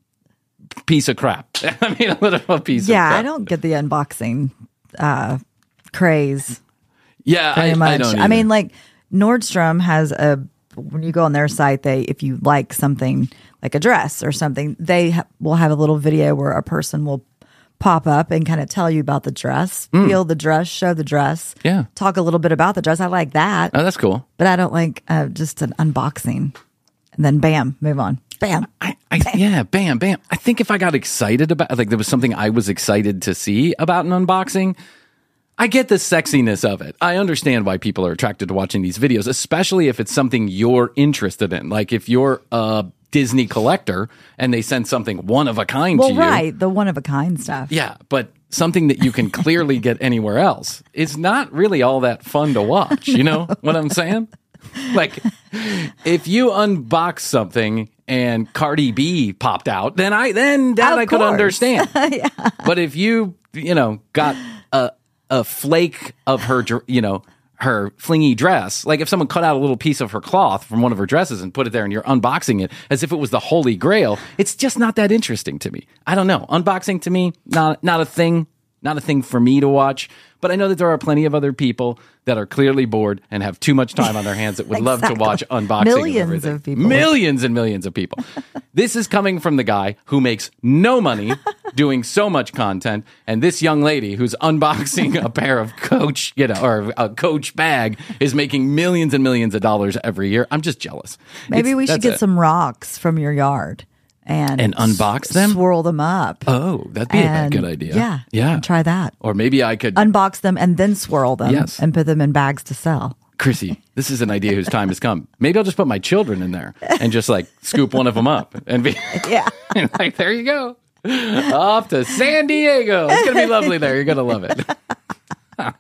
piece of crap? I mean, a little piece yeah, of crap. I don't get the unboxing uh, craze. Yeah, very I, much. I don't I mean, either. like Nordstrom has a, when you go on their site, they, if you like something like a dress or something, they ha- will have a little video where a person will pop up and kind of tell you about the dress, Mm. feel the dress, show the dress, Yeah. talk a little bit about the dress. I like that, Oh, that's cool. but I don't like uh, just an unboxing and then bam, move on. Bam. I, I, yeah, bam, bam. I think if I got excited about, like, there was something I was excited to see about an unboxing, I get the sexiness of it. I understand why people are attracted to watching these videos, especially if it's something you're interested in. Like, if you're a Disney collector and they send something one of a kind Well, to you. right. The one of a kind stuff. Yeah, but something that you can clearly get anywhere else is not really all that fun to watch. You know what I'm saying? Like, if you unbox something and Cardi B popped out, then I then that Of I could course. understand. Yeah. But if you you know got a a flake of her dr- you know her flingy dress, like if someone cut out a little piece of her cloth from one of her dresses and put it there, and you're unboxing it as if it was the Holy Grail, it's just not that interesting to me. I don't know. Unboxing to me, not not a thing. Not a thing for me to watch, but I know that there are plenty of other people that are clearly bored and have too much time on their hands that would love to Exactly. watch unboxing. Millions of, everything. of people. Millions and millions of people. This is coming from the guy who makes no money doing so much content, and this young lady who's unboxing a pair of Coach, you know, or a Coach bag is making millions and millions of dollars every year. I'm just jealous. Maybe It's- we should that's get it. some rocks from your yard and And unbox them? swirl them up. Oh, that'd be and, a good idea. Yeah, yeah. Try that. Or maybe I could. Unbox them and then swirl them. Yes. And put them in bags to sell. Chrissy, this is an idea whose time has come. Maybe I'll just put my children in there and just like scoop one of them up and be Yeah. and like, there you go. Off to San Diego. It's going to be lovely there. You're going to love it.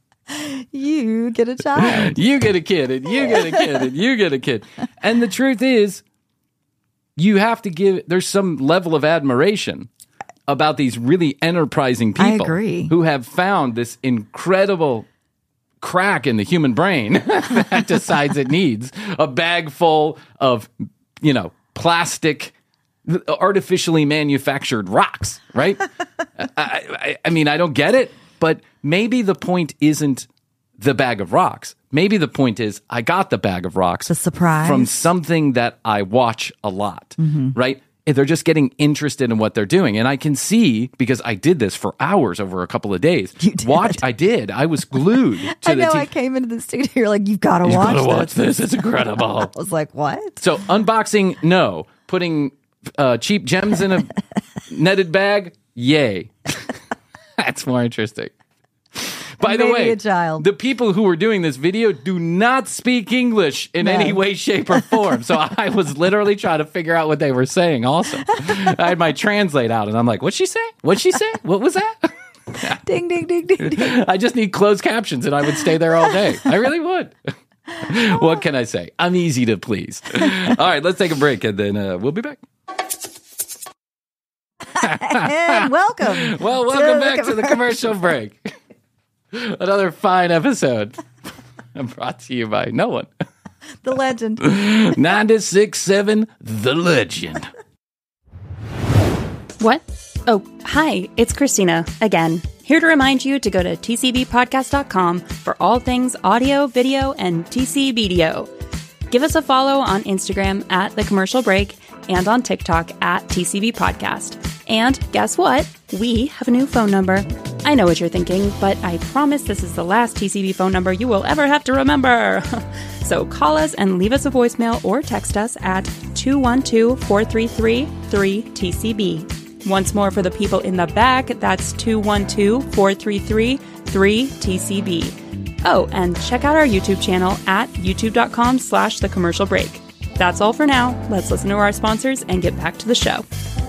You get a child. You get a kid and you get a kid and you get a kid. And the truth is, you have to give, there's some level of admiration about these really enterprising I people agree. who have found this incredible crack in the human brain that decides it needs a bag full of, you know, plastic, artificially manufactured rocks, right? I, I, I mean, I don't get it, but maybe the point isn't the bag of rocks. Maybe the point is I got the bag of rocks The surprise. from something that I watch a lot, right? And they're just getting interested in what they're doing. And I can see, because I did this for hours over a couple of days. You did? Watch, I did. I was glued to I the know. T V. I came into the studio. You're like, you've got to You watch gotta watch this. this. It's incredible. I was like, what? So unboxing, no. Putting uh, cheap gems in a netted bag, yay. That's more interesting. By the Maybe way, a child. the people who were doing this video do not speak English in No. any way, shape, or form. So I was literally trying to figure out what they were saying also. I had my translate out, and I'm like, what'd she say? What'd she say? What was that? Ding, ding, ding, ding, ding. I just need closed captions, and I would stay there all day. I really would. What can I say? I'm easy to please. All right, let's take a break, and then uh, we'll be back. And welcome. Well, to welcome the back to the commercial break. Another fine episode brought to you by no one. The legend. ninety-six point seven The Legend. What? Oh, hi, it's Christina again. Here to remind you to go to T C B podcast dot com for all things audio, video, and T C B D O. Give us a follow on Instagram at The Commercial Break and on TikTok at T C B Podcast. And guess what? We have a new phone number. I know what you're thinking, but I promise this is the last T C B phone number you will ever have to remember. So call us and leave us a voicemail or text us at two one two, four three three, three T C B. Once more for the people in the back, that's two one two, four three three, three T C B. Oh, and check out our YouTube channel at youtube dot com slash the commercial break. That's all for now. Let's listen to our sponsors and get back to the show.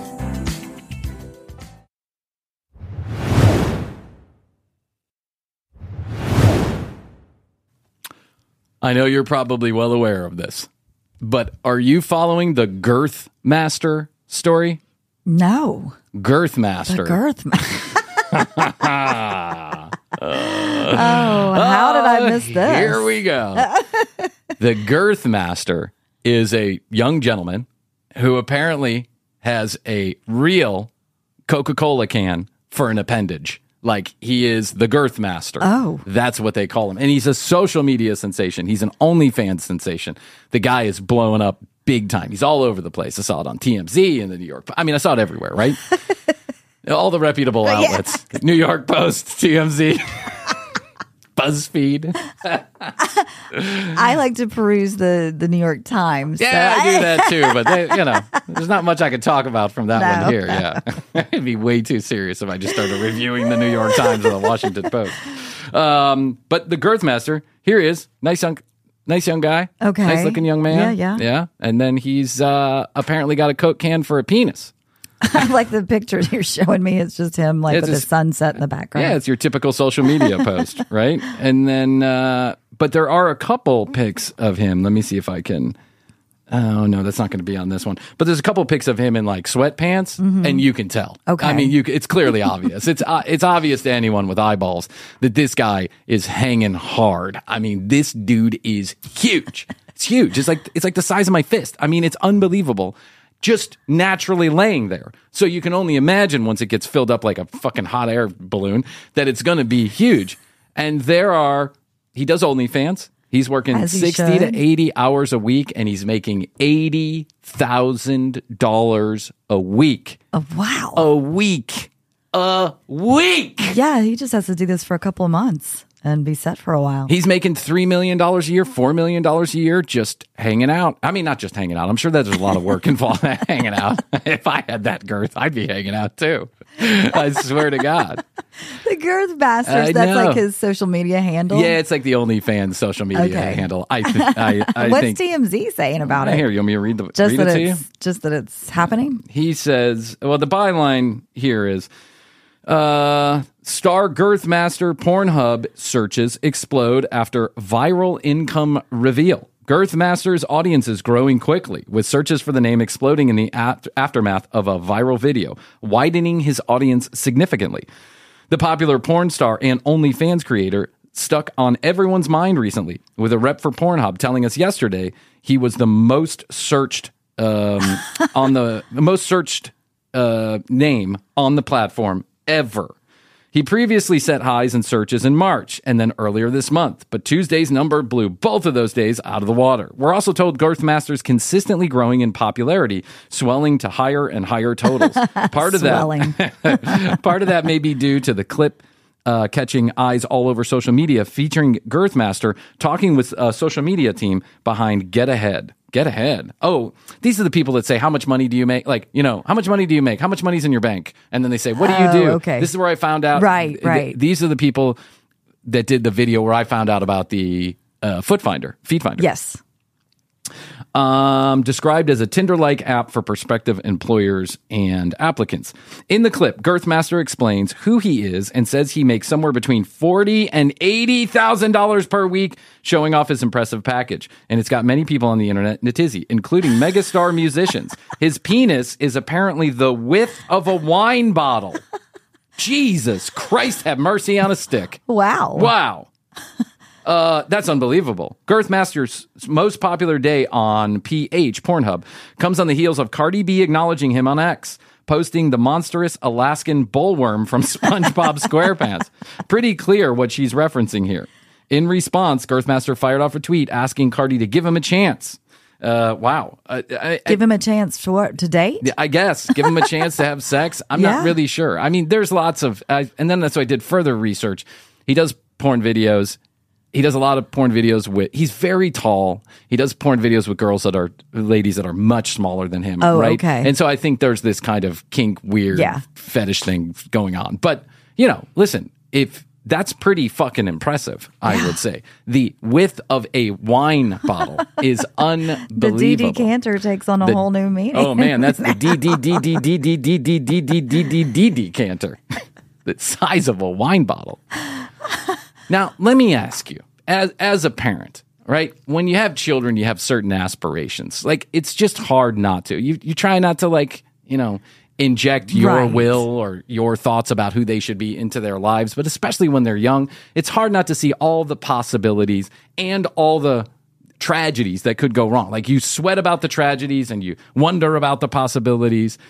I know you're probably well aware of this, but are you following the Girth Master story? No. Girth Master. The Girth Master. oh, how did I miss this? Here we go. The Girth Master is a young gentleman who apparently has a real Coca-Cola can for an appendage. Like, he is the Girth Master. Oh. That's what they call him. And he's a social media sensation. He's an OnlyFans sensation. The guy is blowing up big time. He's all over the place. I saw it on T M Z and the New York. I mean, I saw it everywhere, right? All the reputable outlets. Yeah. New York Post, T M Z, BuzzFeed. I like to peruse the, the New York Times. Yeah, so. I do that too. But, they, you know, there's not much I can talk about from that no. one here. Yeah. It'd be way too serious if I just started reviewing the New York Times or the Washington Post. Um, but the Girth Master, here he is. Nice young, nice young guy. Okay. Nice looking young man. Yeah, yeah. Yeah. And then he's uh, apparently got a Coke can for a penis. I like the picture you're showing me. It's just him, like, It's with a- the sunset in the background. Yeah, it's your typical social media post, right? And then, uh, but there are a couple pics of him. Let me see if I can. Oh, no, that's not going to be on this one. But there's a couple pics of him in like sweatpants, and you can tell. Okay. I mean, you, c- it's clearly obvious. It's uh, it's obvious to anyone with eyeballs that this guy is hanging hard. I mean, this dude is huge. It's huge. It's like it's like the size of my fist. I mean, it's unbelievable. Just naturally laying there. So you can only imagine once it gets filled up like a fucking hot air balloon that it's going to be huge. And there are, he does OnlyFans. He's working As he sixty should. to eighty hours a week, and he's making eighty thousand dollars a week. Oh, wow. A week. A week. Yeah, he just has to do this for a couple of months and be set for a while. He's making three million dollars a year, four million dollars a year, just hanging out. I mean, not just hanging out. I'm sure that there's a lot of work involved in hanging out. If I had that girth, I'd be hanging out too. I swear to God. The Girth Masters, I that's know. like his social media handle. Yeah, it's like the OnlyFans social media Okay. handle. I, th- I, I What's think. T M Z saying about it? Here, you want me to read, the, just read that it to you? it's just that it's happening. He says, well, the byline here is, uh, star Girth Master Pornhub searches explode after viral income reveal. Girth Master's audience is growing quickly, with searches for the name exploding in the at- aftermath of a viral video, widening his audience significantly. The popular porn star and OnlyFans creator stuck on everyone's mind recently, with a rep for Pornhub telling us yesterday he was the most searched um, on the, the most searched uh, name on the platform ever. He previously set highs in searches in March and then earlier this month, but Tuesday's number blew both of those days out of the water. We're also told Girth Master's consistently growing in popularity, swelling to higher and higher totals. Part of Swelling. that, part of that may be due to the clip uh, catching eyes all over social media, featuring Girth Master talking with a social media team behind Get Ahead. Get Ahead. Oh, these are the people that say, how much money do you make? Like, you know, how much money do you make? How much money's in your bank? And then they say, what do you Oh, do? okay. This is where I found out. Right, Th- right. These are the people that did the video where I found out about the uh, Foot Finder, Feet Finder. Yes. Um, described as a Tinder-like app for prospective employers and applicants. In the clip, Girth Master explains who he is and says he makes somewhere between forty thousand dollars and eighty thousand dollars per week, showing off his impressive package. And it's got many people on the internet in a tizzy, including megastar musicians. His penis is apparently the width of a wine bottle. Jesus Christ, have mercy on a stick. Wow. Wow. Uh, that's unbelievable. Girth Master's most popular day on P H, Pornhub, comes on the heels of Cardi B acknowledging him on X, posting the monstrous Alaskan bullworm from SpongeBob SquarePants. Pretty clear what she's referencing here. In response, Girth Master fired off a tweet asking Cardi to give him a chance. Uh, wow. Uh, I, Give him a chance to what? To date? I guess give him a chance to have sex. I'm Yeah. not really sure. I mean, there's lots of, uh, and then that's why I did further research. He does porn videos. He does a lot of porn videos with, he's very tall. He does porn videos with girls that are, ladies that are much smaller than him. Oh, right? okay. And so I think there's this kind of kink, weird Yeah. fetish thing going on. But, you know, listen, if That's pretty fucking impressive, I would say. The width of a wine bottle is unbelievable. The D D canter takes on a The- whole new meaning. Oh man, that's the D D D D D D D D D D D D D D canter. The size of a wine bottle. Now, let me ask you, as as a parent, right? When you have children, you have certain aspirations. Like, it's just hard not to. You you try not to, like, you know, inject your Right. will or your thoughts about who they should be into their lives, but especially when they're young, it's hard not to see all the possibilities and all the tragedies that could go wrong. Like, you sweat about the tragedies and you wonder about the possibilities.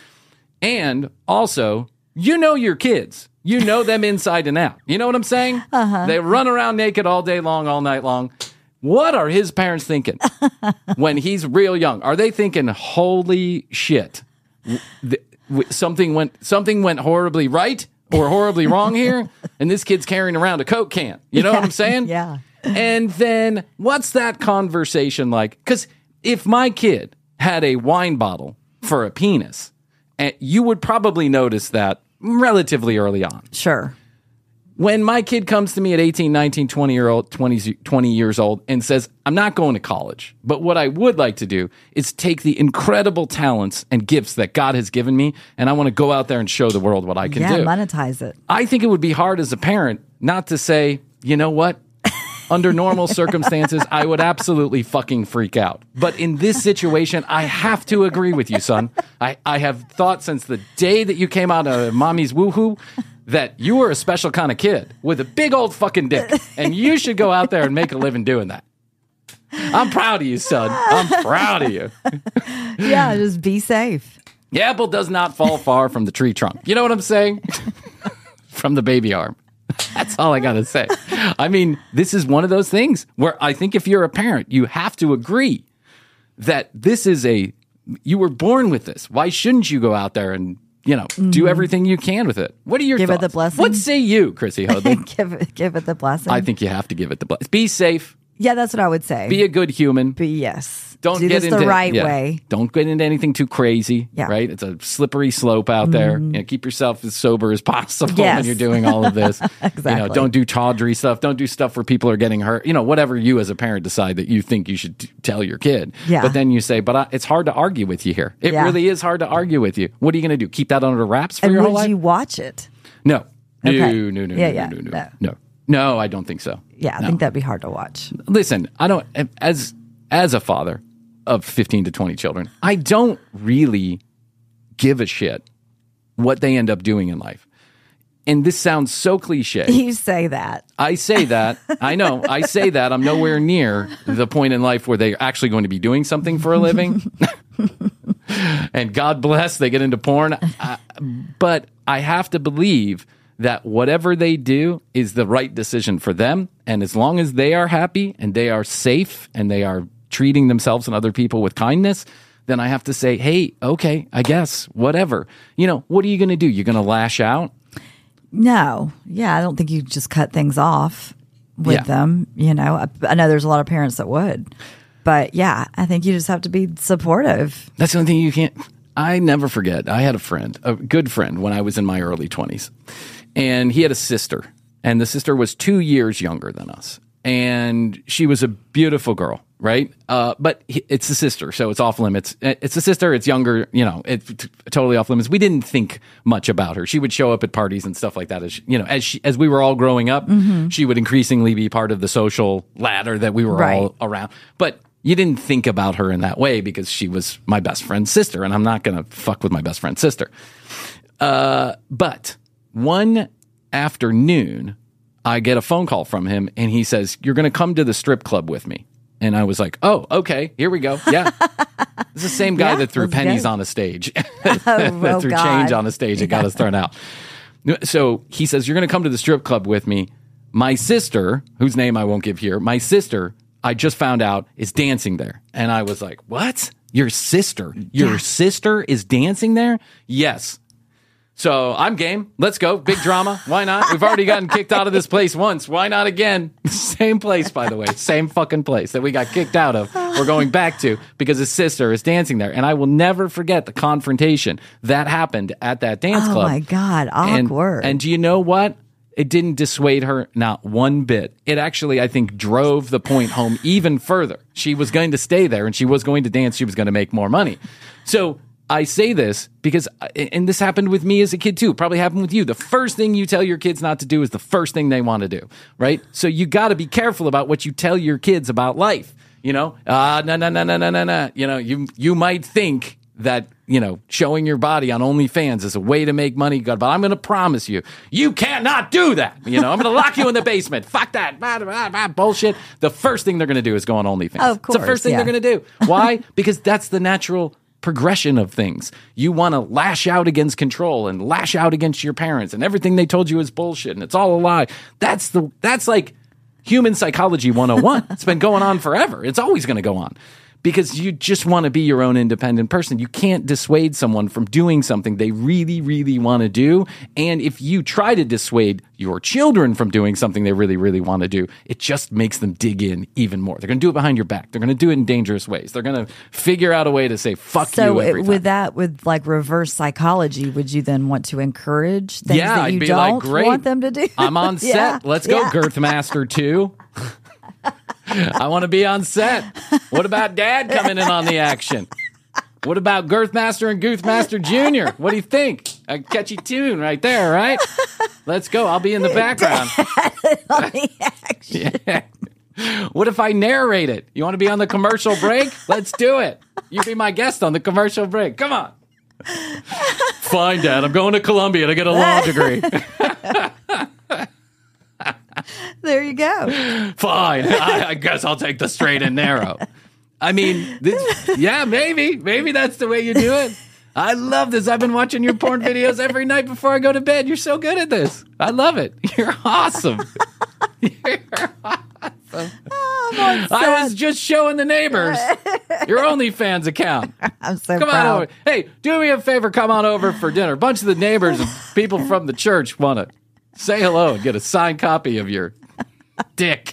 And also, you know your kids. You know them inside and out. You know what I'm saying? Uh-huh. They run around naked all day long, all night long. What are his parents thinking when he's real young? Are they thinking, holy shit, th- w- something went something went horribly right or horribly wrong here, and this kid's carrying around a Coke can? You know Yeah, what I'm saying? yeah. And then what's that conversation like? Because if my kid had a wine bottle for a penis, and you would probably notice that relatively early on. Sure. When my kid comes to me at eighteen, nineteen, twenty year old, twenty, twenty years old and says, I'm not going to college, but what I would like to do is take the incredible talents and gifts that God has given me, and I want to go out there and show the world what I can yeah, do. monetize it. I think it would be hard as a parent not to say, you know what? Under normal circumstances, I would absolutely fucking freak out. But in this situation, I have to agree with you, son. I, I have thought since the day that you came out of mommy's woohoo that you were a special kind of kid with a big old fucking dick, and you should go out there and make a living doing that. I'm proud of you, son. I'm proud of you. Yeah, just be safe. The apple does not fall far from the tree trunk. You know what I'm saying? From the baby arm. That's all I got to say. I mean, this is one of those things where I think if you're a parent, you have to agree that this is a, you were born with this. Why shouldn't you go out there and, you know, mm-hmm. do everything you can with it? What are your give thoughts? It the blessing? What say you, Chrissy Hoadley? give, it, give it the blessing. I think you have to give it the blessing. Be safe. Yeah, that's what I would say. Be a good human. Be yes. Don't do get this into the right yeah, way. Don't get into anything too crazy. Yeah. Right? It's a slippery slope out there. You know, keep yourself as sober as possible Yes. when you're doing all of this. Exactly. You know, don't do tawdry stuff. Don't do stuff where people are getting hurt. You know, whatever you as a parent decide that you think you should t- tell your kid. Yeah. But then you say, but I, it's hard to argue with you here. It Yeah. really is hard to argue with you. What are you going to do? Keep that under wraps for And your would whole life? you watch it? No. No, Okay. no, no, no, Yeah, no, yeah. no, no, No. no. No, I don't think so. Yeah, I No. think that'd be hard to watch. Listen, I don't, as as a father of fifteen to twenty children, I don't really give a shit what they end up doing in life. And this sounds so cliche. You say that. I say that. I know. I say that. I'm nowhere near the point in life where they're actually going to be doing something for a living. And God bless, they get into porn. I, but I have to believe that whatever they do is the right decision for them. And as long as they are happy and they are safe and they are treating themselves and other people with kindness, then I have to say, hey, okay, I guess, whatever. You know, what are you going to do? You're going to lash out? No. Yeah, I don't think you just cut things off with Yeah. them. You know, I, I know there's a lot of parents that would. But yeah, I think you just have to be supportive. That's the only thing you can't. I never forget. I had a friend, a good friend, when I was in my early twenties. And he had a sister. And the sister was two years younger than us. And she was a beautiful girl, right? Uh, but he, it's a sister, so it's off limits. It's a sister, it's younger, you know, it's t- totally off limits. We didn't think much about her. She would show up at parties and stuff like that. As you know, as she, as we were all growing up, mm-hmm. she would increasingly be part of the social ladder that we were Right. all around. But you didn't think about her in that way because she was my best friend's sister, and I'm not going to fuck with my best friend's sister. Uh, but one afternoon, I get a phone call from him, and he says, you're going to come to the strip club with me. And I was like, oh, okay, here we go. Yeah. It's the same guy Yeah, that threw let's pennies go. on a stage, Oh, that oh, threw God. change on a stage and got us thrown out. So he says, you're going to come to the strip club with me. My sister, whose name I won't give here, my sister, I just found out, is dancing there. And I was like, what? Your sister? Your Yeah. sister is dancing there? Yes. So I'm game. Let's go. Big drama. Why not? We've already gotten kicked out of this place once. Why not again? Same place, by the way. Same fucking place that we got kicked out of. We're going back to because his sister is dancing there. And I will never forget the confrontation that happened at that dance Oh club. my God, And- awkward. And, do you know what? It didn't dissuade her not one bit. It actually, I think, drove the point home even further. She was going to stay there and she was going to dance. She was going to make more money. So I say this because, and this happened with me as a kid too, probably happened with you. The first thing you tell your kids not to do is the first thing they want to do, right? So you got to be careful about what you tell your kids about life. You know, ah, no, no, no, no, no, no, no. You know, you you might think that, you know, showing your body on OnlyFans is a way to make money, but I'm going to promise you, you cannot do that. You know, I'm going to lock you in the basement. Fuck that. Blah, blah, blah, bullshit. The first thing they're going to do is go on OnlyFans. Of course, it's the first thing yeah. they're going to do. Why? Because that's the natural progression of things. You want to lash out against control and lash out against your parents, and everything they told you is bullshit and it's all a lie. That's the that's like human psychology one oh one. It's been going on forever. It's always going to go on. Because you just want to be your own independent person. You can't dissuade someone from doing something they really, really want to do. And if you try to dissuade your children from doing something they really, really want to do, it just makes them dig in even more. They're going to do it behind your back. They're going to do it in dangerous ways. They're going to figure out a way to say, fuck so you every it, time. with that, with like reverse psychology, would you then want to encourage things yeah, that you I'd be don't like, great. want them to do? I'm on set. Yeah, Let's go, yeah. Girthmaster two. I want to be on set. What about Dad coming in on the action? What about Girthmaster and Goothmaster Junior? What do you think? A catchy tune right there, right? Let's go. I'll be in the background. On the action. Yeah. What if I narrate it? You want to be on the commercial break? Let's do it. You be my guest on the commercial break. Come on. Fine, Dad. I'm going to Columbia to get a law degree. There you go. Fine. I, I guess I'll take the straight and narrow. I mean, this, yeah, maybe. Maybe that's the way you do it. I love this. I've been watching your porn videos every night before I go to bed. You're so good at this. I love it. You're awesome. You're awesome. Oh, I was just showing the neighbors your OnlyFans account. I'm so Come proud. on over. Hey, do me a favor. Come on over for dinner. A bunch of the neighbors and people from the church want to say hello and get a signed copy of your dick.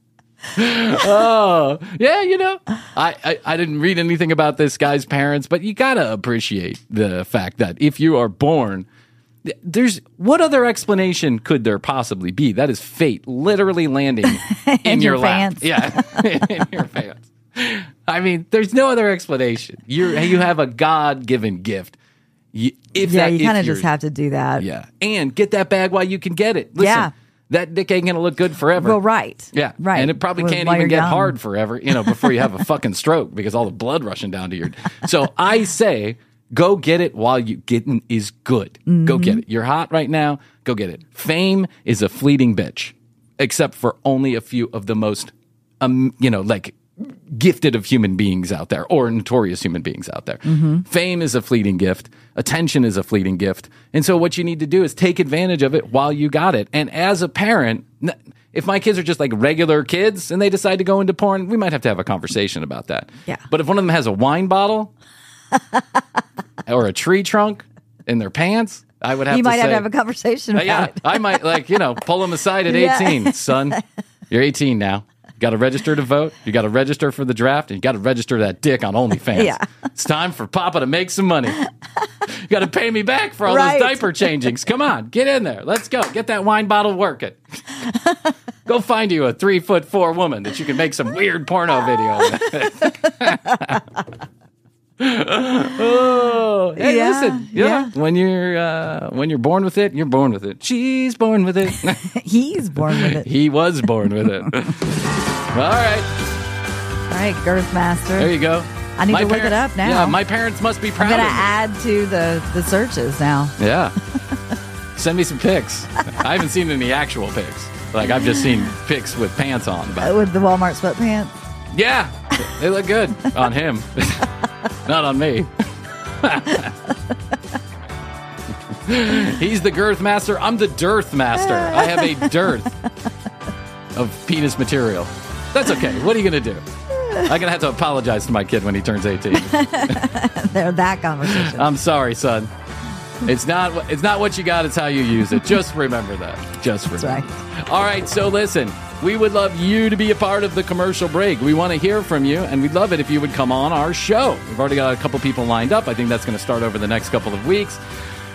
Oh, yeah, you know, I, I, I didn't read anything about this guy's parents, but you got to appreciate the fact that if you are born, there's what other explanation could there possibly be? That is fate literally landing in, In your, your lap. pants. Yeah, in your pants. I mean, there's no other explanation. You you have a God-given gift. You, if Yeah, that, you if kind of you're- just have to do that. Yeah, and get that bag while you can get it. Listen, Yeah. that dick ain't gonna look good forever. Well, right. Yeah, Right. and it probably Well, can't while even you're get young. hard forever. You know, before you have a fucking stroke because all the blood rushing down to your. So I say, go get it while you getting is good. Mm-hmm. Go get it. You're hot right now. Go get it. Fame is a fleeting bitch, except for only a few of the most, um, you know, like gifted of human beings out there or notorious human beings out there. Mm-hmm. Fame is a fleeting gift. Attention is a fleeting gift. And so what you need to do is take advantage of it while you got it. And as a parent, n- if my kids are just like regular kids and they decide to go into porn, we might have to have a conversation about that. Yeah. But if one of them has a wine bottle or a tree trunk in their pants, I would have You to might say, have to have a conversation uh, about yeah, it. I might like, you know, pull them aside at Yeah. eighteen. Son, you're eighteen now. You got to register to vote. You got to register for the draft. And you got to register that dick on OnlyFans. Yeah. It's time for Papa to make some money. You got to pay me back for all Right. those diaper changings. Come on, get in there. Let's go. Get that wine bottle working. Go find you a three foot four woman that you can make some weird porno video with. Oh, hey, Yeah, listen, yeah. yeah. When you're uh, when you're born with it, you're born with it. She's born with it. He's born with it. He was born with it. All right, All right, Girthmaster. there you go. I need to look it up now. Yeah, my parents must be I'm proud going to of me. add to the, the searches now. Yeah. Send me some pics. I haven't seen any actual pics. Like, I've just seen pics with pants on. Uh, But With the Walmart sweatpants. yeah, they look good on him. Not on me. He's the girth master. I'm the dearth master. I have a dearth of penis material. That's okay. What are you going to do? I'm going to have to apologize to my kid when he turns eighteen. They're that conversation. I'm sorry, son. It's not wh- it's not what you got, it's how you use it. Just remember that. Just remember. right. All right, so listen, we would love you to be a part of the commercial break. We want to hear from you, and we'd love it if you would come on our show. We've already got a couple people lined up. I think that's going to start over the next couple of weeks.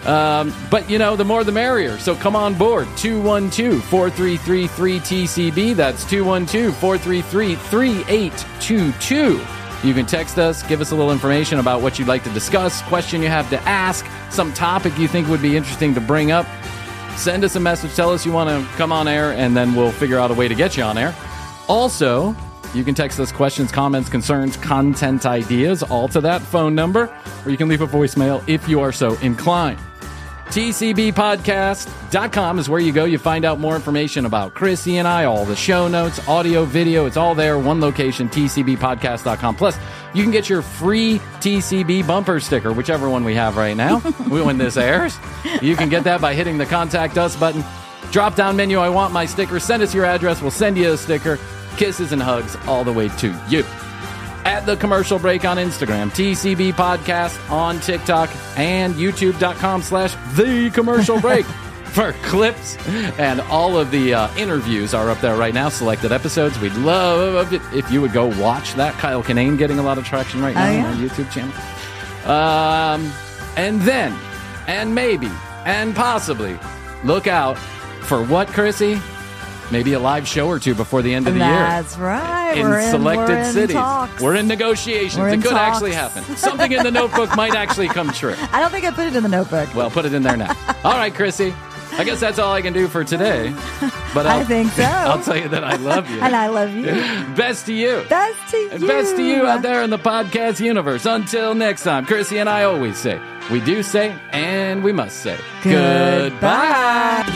Um, but, you know, the more the merrier. So come on board. two one two, four three three, three T C B. That's two one two, four three three, three eight two two. You can text us, give us a little information about what you'd like to discuss, question you have to ask, some topic you think would be interesting to bring up. Send us a message. Tell us you want to come on air, and then we'll figure out a way to get you on air. Also, you can text us questions, comments, concerns, content ideas, all to that phone number, or you can leave a voicemail if you are so inclined. T C B podcast dot com is where you go. You find out more information about Chrissy and I, all the show notes, audio, video. It's all there. One location, T C B podcast dot com. Plus, you can get your free T C B bumper sticker, whichever one we have right now when this airs. You can get that by hitting the Contact Us button. Drop down menu, I want my sticker. Send us your address. We'll send you a sticker. Kisses and hugs all the way to you. At The Commercial Break on Instagram, T C B Podcast on TikTok, and YouTube.com slash The Commercial Break for clips. And all of the uh, interviews are up there right now, selected episodes. We'd love it if you would go watch that. Kyle Kinane getting a lot of traction right now oh, yeah. on our YouTube channel. Um, and then, and maybe, and possibly, look out for what, Chrissy? Maybe a live show or two before the end of the That's year. right. In we're selected in, we're in cities. Talks. We're in negotiations. We're in it could talks. actually happen. Something in the notebook might actually come true. I don't think I put it in the notebook. Well, put it in there now. All right, Chrissy. I guess that's all I can do for today. But I'll, I think so. I'll tell you that I love you. And I love you. Best to you. Best to And you. best to you out there in the podcast universe. Until next time, Chrissy and I always say, we do say, and we must say, Goodbye. goodbye.